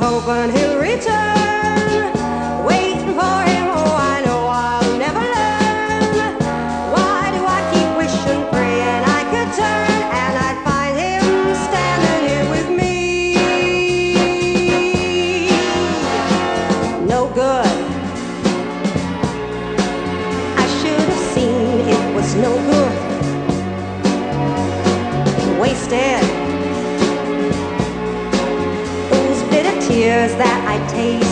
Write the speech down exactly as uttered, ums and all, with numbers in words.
hoping he'll return. Waiting for him, oh, I know I'll never learn. Why do I keep wishing, praying I could turn and I'd find him standing here with me? No good. I should have seen it was no good. Wasted. Those bitter tears that I take